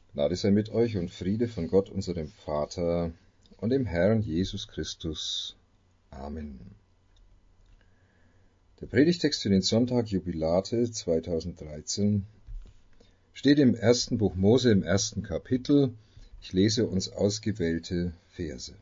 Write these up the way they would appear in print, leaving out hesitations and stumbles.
Gnade sei mit euch und Friede von Gott, unserem Vater und dem Herrn Jesus Christus. Amen. Der Predigtext für den Sonntag Jubilate 2013 steht im ersten Buch Mose im 1. Kapitel. Ich lese uns ausgewählte Verse.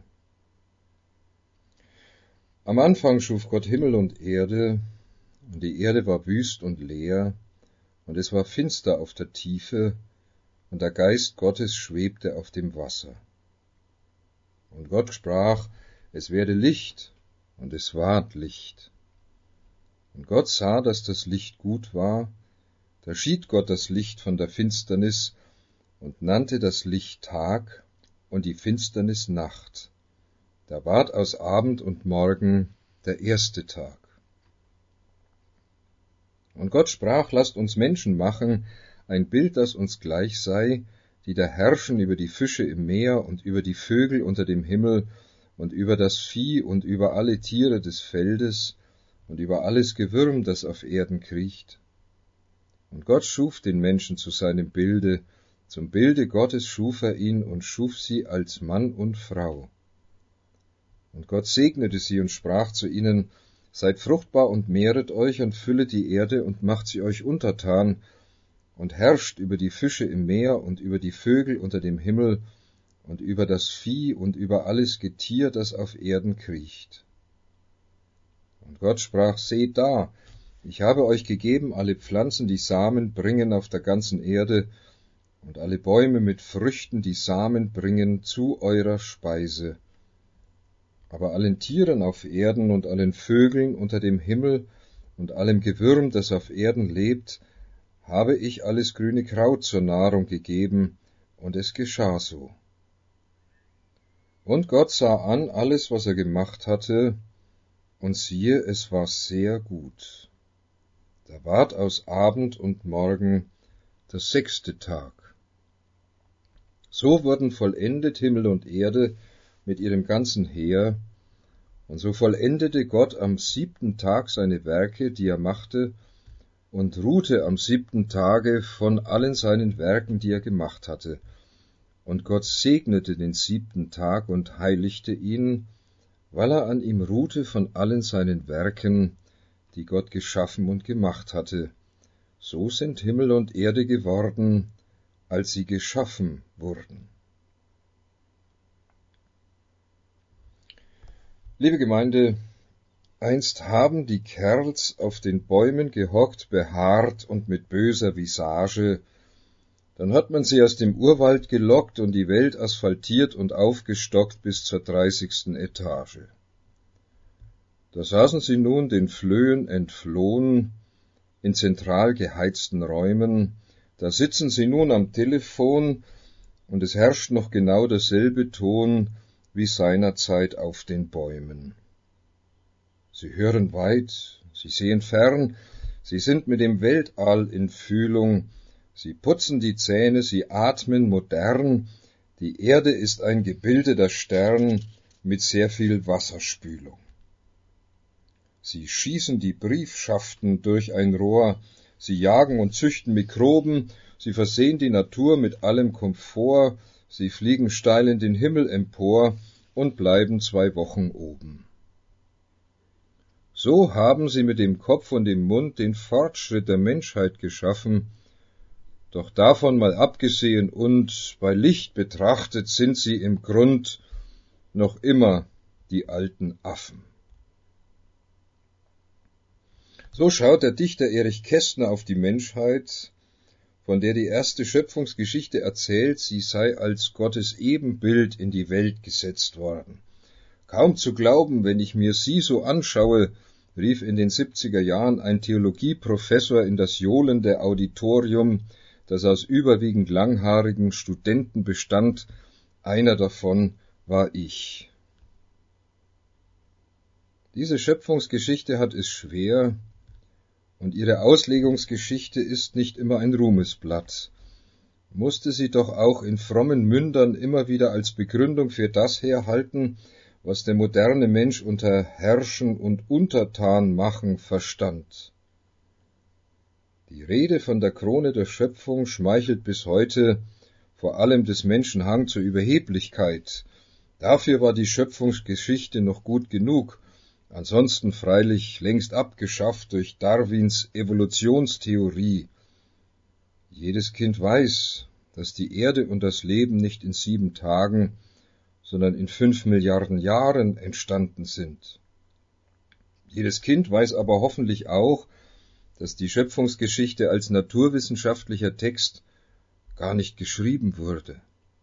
Am Anfang schuf Gott Himmel und Erde, und die Erde war wüst und leer, und es war finster auf der Tiefe, und der Geist Gottes schwebte auf dem Wasser. Und Gott sprach, es werde Licht, und es ward Licht. Und Gott sah, dass das Licht gut war, da schied Gott das Licht von der Finsternis und nannte das Licht Tag und die Finsternis Nacht. Da ward aus Abend und Morgen der erste Tag. Und Gott sprach, lasst uns Menschen machen, ein Bild, das uns gleich sei, die da herrschen über die Fische im Meer und über die Vögel unter dem Himmel und über das Vieh und über alle Tiere des Feldes und über alles Gewürm, das auf Erden kriecht. Und Gott schuf den Menschen zu seinem Bilde, zum Bilde Gottes schuf er ihn und schuf sie als Mann und Frau. Und Gott segnete sie und sprach zu ihnen, seid fruchtbar und mehret euch und füllet die Erde und macht sie euch untertan und herrscht über die Fische im Meer und über die Vögel unter dem Himmel und über das Vieh und über alles Getier, das auf Erden kriecht. Und Gott sprach, seht da, ich habe euch gegeben alle Pflanzen, die Samen bringen auf der ganzen Erde, und alle Bäume mit Früchten, die Samen bringen, zu eurer Speise. Aber allen Tieren auf Erden und allen Vögeln unter dem Himmel und allem Gewürm, das auf Erden lebt, habe ich alles grüne Kraut zur Nahrung gegeben, und es geschah so. Und Gott sah an alles, was er gemacht hatte, und siehe, es war sehr gut. Da ward aus Abend und Morgen der 6. Tag. So wurden vollendet Himmel und Erde mit ihrem ganzen Heer, und so vollendete Gott am 7. Tag seine Werke, die er machte, und ruhte am 7. Tage von allen seinen Werken, die er gemacht hatte. Und Gott segnete den 7. Tag und heiligte ihn, weil er an ihm ruhte von allen seinen Werken, die Gott geschaffen und gemacht hatte. So sind Himmel und Erde geworden, als sie geschaffen wurden. Liebe Gemeinde, einst haben die Kerls auf den Bäumen gehockt, behaart und mit böser Visage. Dann hat man sie aus dem Urwald gelockt und die Welt asphaltiert und aufgestockt bis zur 30. Etage. Da saßen sie nun den Flöhen entflohen in zentral geheizten Räumen. Da sitzen sie nun am Telefon und es herrscht noch genau derselbe Ton wie seinerzeit auf den Bäumen. Sie hören weit, sie sehen fern, sie sind mit dem Weltall in Fühlung, sie putzen die Zähne, sie atmen modern, die Erde ist ein gebildeter Stern mit sehr viel Wasserspülung. Sie schießen die Briefschaften durch ein Rohr, sie jagen und züchten Mikroben, sie versehen die Natur mit allem Komfort, sie fliegen steil in den Himmel empor und bleiben 2 Wochen oben. So haben sie mit dem Kopf und dem Mund den Fortschritt der Menschheit geschaffen, doch davon mal abgesehen und bei Licht betrachtet sind sie im Grund noch immer die alten Affen. So schaut der Dichter Erich Kästner auf die Menschheit, von der die erste Schöpfungsgeschichte erzählt, sie sei als Gottes Ebenbild in die Welt gesetzt worden. Kaum zu glauben, wenn ich mir sie so anschaue, rief in den 70er Jahren ein Theologieprofessor in das johlende Auditorium, das aus überwiegend langhaarigen Studenten bestand. Einer davon war ich. Diese Schöpfungsgeschichte hat es schwer, und ihre Auslegungsgeschichte ist nicht immer ein Ruhmesblatt. Musste sie doch auch in frommen Mündern immer wieder als Begründung für das herhalten, was der moderne Mensch unter Herrschen und Untertan machen verstand. Die Rede von der Krone der Schöpfung schmeichelt bis heute vor allem des Menschen Hang zur Überheblichkeit. Dafür war die Schöpfungsgeschichte noch gut genug, ansonsten freilich längst abgeschafft durch Darwins Evolutionstheorie. Jedes Kind weiß, dass die Erde und das Leben nicht in 7 Tagen, sondern in 5 Milliarden Jahren entstanden sind. Jedes Kind weiß aber hoffentlich auch, dass die Schöpfungsgeschichte als naturwissenschaftlicher Text gar nicht geschrieben wurde.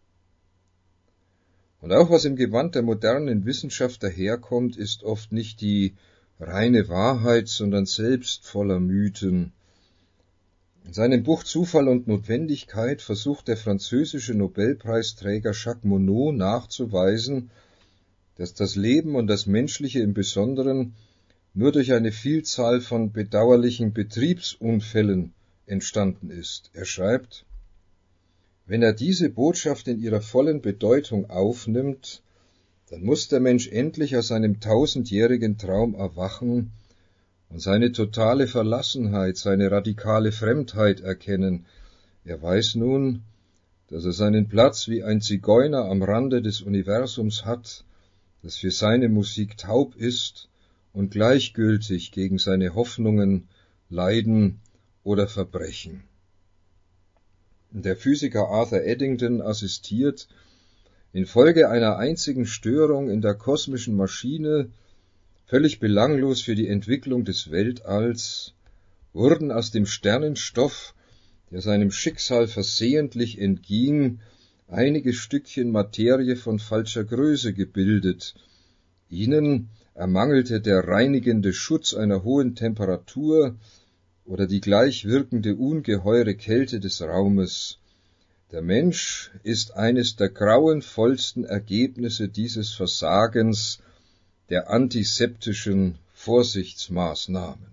Und auch was im Gewand der modernen Wissenschaft daherkommt, ist oft nicht die reine Wahrheit, sondern selbst voller Mythen. In seinem Buch Zufall und Notwendigkeit versucht der französische Nobelpreisträger Jacques Monod nachzuweisen, dass das Leben und das Menschliche im Besonderen nur durch eine Vielzahl von bedauerlichen Betriebsunfällen entstanden ist. Er schreibt: Wenn er diese Botschaft in ihrer vollen Bedeutung aufnimmt, dann muss der Mensch endlich aus seinem 1000-jährigen Traum erwachen und seine totale Verlassenheit, seine radikale Fremdheit erkennen. Er weiß nun, dass er seinen Platz wie ein Zigeuner am Rande des Universums hat, das für seine Musik taub ist und gleichgültig gegen seine Hoffnungen, Leiden oder Verbrechen. Der Physiker Arthur Eddington assistiert: Infolge einer einzigen Störung in der kosmischen Maschine, völlig belanglos für die Entwicklung des Weltalls, wurden aus dem Sternenstoff, der seinem Schicksal versehentlich entging, einige Stückchen Materie von falscher Größe gebildet. Ihnen ermangelte der reinigende Schutz einer hohen Temperatur oder die gleich wirkende ungeheure Kälte des Raumes. Der Mensch ist eines der grauenvollsten Ergebnisse dieses Versagens der antiseptischen Vorsichtsmaßnahmen.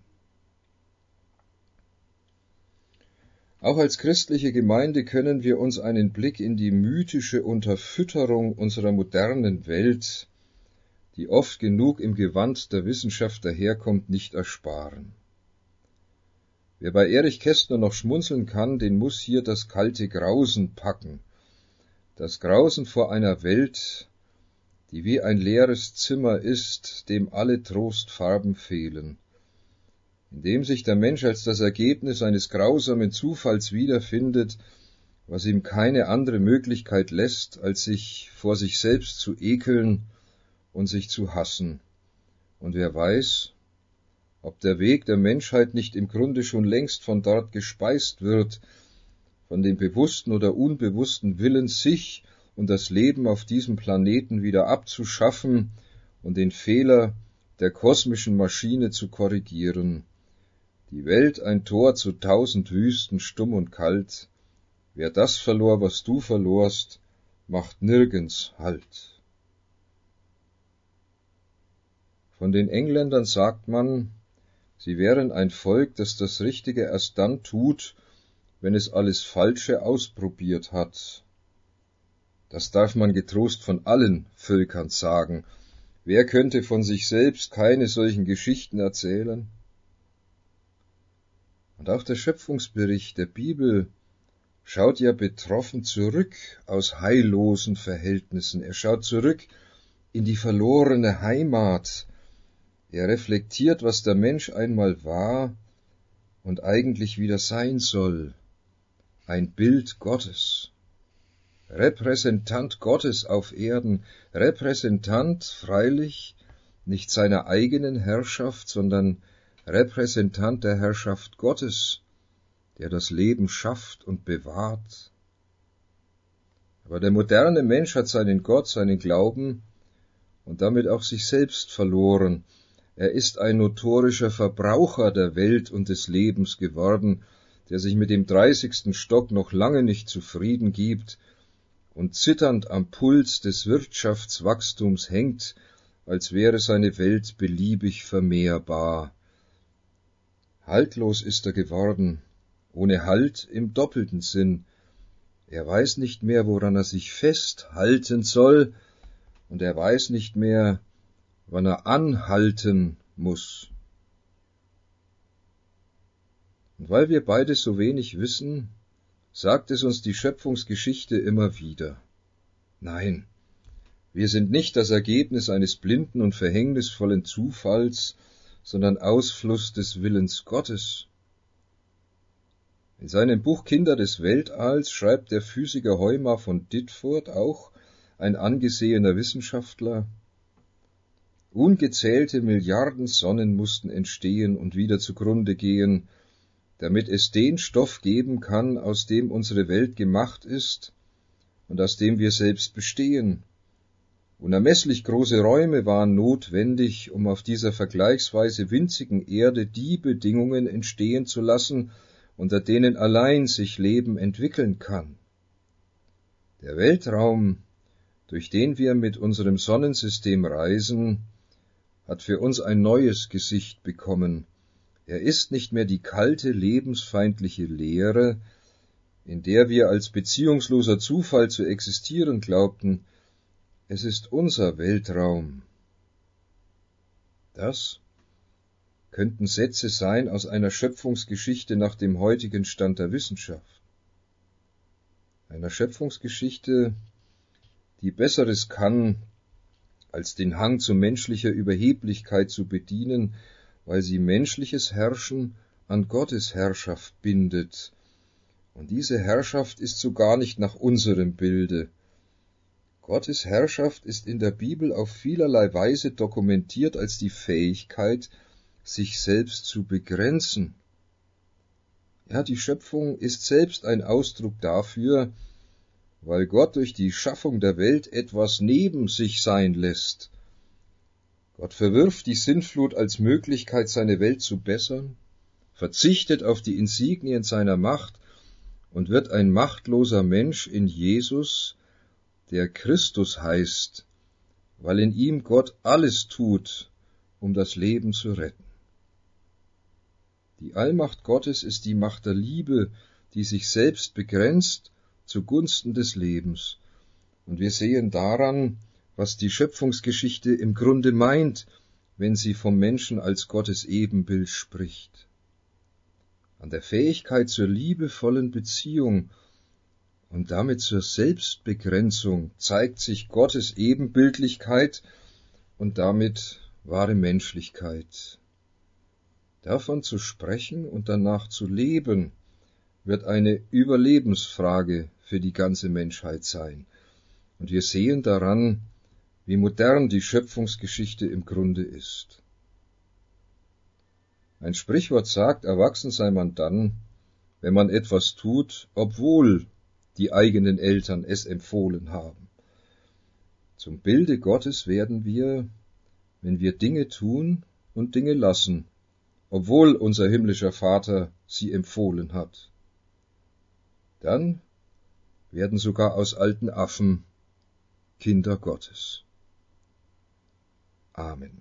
Auch als christliche Gemeinde können wir uns einen Blick in die mythische Unterfütterung unserer modernen Welt, die oft genug im Gewand der Wissenschaft daherkommt, nicht ersparen. Wer bei Erich Kästner noch schmunzeln kann, den muss hier das kalte Grausen packen. Das Grausen vor einer Welt, die wie ein leeres Zimmer ist, dem alle Trostfarben fehlen, in dem sich der Mensch als das Ergebnis eines grausamen Zufalls wiederfindet, was ihm keine andere Möglichkeit lässt, als sich vor sich selbst zu ekeln und sich zu hassen. Und wer weiß, ob der Weg der Menschheit nicht im Grunde schon längst von dort gespeist wird, von dem bewussten oder unbewussten Willen, sich und das Leben auf diesem Planeten wieder abzuschaffen und den Fehler der kosmischen Maschine zu korrigieren. Die Welt ein Tor zu 1000 Wüsten, stumm und kalt. Wer das verlor, was du verlorst, macht nirgends Halt. Von den Engländern sagt man, sie wären ein Volk, das das Richtige erst dann tut, wenn es alles Falsche ausprobiert hat. Das darf man getrost von allen Völkern sagen. Wer könnte von sich selbst keine solchen Geschichten erzählen? Und auch der Schöpfungsbericht der Bibel schaut ja betroffen zurück aus heillosen Verhältnissen. Er schaut zurück in die verlorene Heimat. Er reflektiert, was der Mensch einmal war und eigentlich wieder sein soll. Ein Bild Gottes. Repräsentant Gottes auf Erden. Repräsentant, freilich, nicht seiner eigenen Herrschaft, sondern Repräsentant der Herrschaft Gottes, der das Leben schafft und bewahrt. Aber der moderne Mensch hat seinen Gott, seinen Glauben und damit auch sich selbst verloren. Er ist ein notorischer Verbraucher der Welt und des Lebens geworden, der sich mit dem 30. Stock noch lange nicht zufrieden gibt und zitternd am Puls des Wirtschaftswachstums hängt, als wäre seine Welt beliebig vermehrbar. Haltlos ist er geworden, ohne Halt im doppelten Sinn. Er weiß nicht mehr, woran er sich festhalten soll, und er weiß nicht mehr, wann er anhalten muss. Und weil wir beide so wenig wissen, sagt es uns die Schöpfungsgeschichte immer wieder. Nein, wir sind nicht das Ergebnis eines blinden und verhängnisvollen Zufalls, sondern Ausfluss des Willens Gottes. In seinem Buch Kinder des Weltalls schreibt der Physiker Heumar von Ditfurth, auch ein angesehener Wissenschaftler: Ungezählte Milliarden Sonnen mussten entstehen und wieder zugrunde gehen, damit es den Stoff geben kann, aus dem unsere Welt gemacht ist und aus dem wir selbst bestehen. Unermesslich große Räume waren notwendig, um auf dieser vergleichsweise winzigen Erde die Bedingungen entstehen zu lassen, unter denen allein sich Leben entwickeln kann. Der Weltraum, durch den wir mit unserem Sonnensystem reisen, hat für uns ein neues Gesicht bekommen. Er ist nicht mehr die kalte, lebensfeindliche Leere, in der wir als beziehungsloser Zufall zu existieren glaubten. Es ist unser Weltraum. Das könnten Sätze sein aus einer Schöpfungsgeschichte nach dem heutigen Stand der Wissenschaft. Einer Schöpfungsgeschichte, die Besseres kann, als den Hang zu menschlicher Überheblichkeit zu bedienen, weil sie menschliches Herrschen an Gottes Herrschaft bindet. Und diese Herrschaft ist so gar nicht nach unserem Bilde. Gottes Herrschaft ist in der Bibel auf vielerlei Weise dokumentiert als die Fähigkeit, sich selbst zu begrenzen. Ja, die Schöpfung ist selbst ein Ausdruck dafür, weil Gott durch die Schaffung der Welt etwas neben sich sein lässt. Gott verwirft die Sintflut als Möglichkeit, seine Welt zu bessern, verzichtet auf die Insignien seiner Macht und wird ein machtloser Mensch in Jesus, der Christus heißt, weil in ihm Gott alles tut, um das Leben zu retten. Die Allmacht Gottes ist die Macht der Liebe, die sich selbst begrenzt zugunsten des Lebens. Und wir sehen daran, was die Schöpfungsgeschichte im Grunde meint, wenn sie vom Menschen als Gottes Ebenbild spricht. An der Fähigkeit zur liebevollen Beziehung und damit zur Selbstbegrenzung zeigt sich Gottes Ebenbildlichkeit und damit wahre Menschlichkeit. Davon zu sprechen und danach zu leben, wird eine Überlebensfrage für die ganze Menschheit sein. Und wir sehen daran, wie modern die Schöpfungsgeschichte im Grunde ist. Ein Sprichwort sagt, erwachsen sei man dann, wenn man etwas tut, obwohl die eigenen Eltern es empfohlen haben. Zum Bilde Gottes werden wir, wenn wir Dinge tun und Dinge lassen, obwohl unser himmlischer Vater sie empfohlen hat. Dann werden sogar aus alten Affen Kinder Gottes. Amen.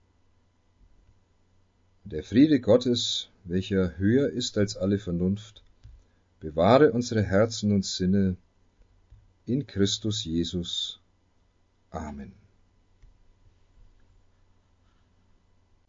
Der Friede Gottes, welcher höher ist als alle Vernunft, bewahre unsere Herzen und Sinne in Christus Jesus. Amen.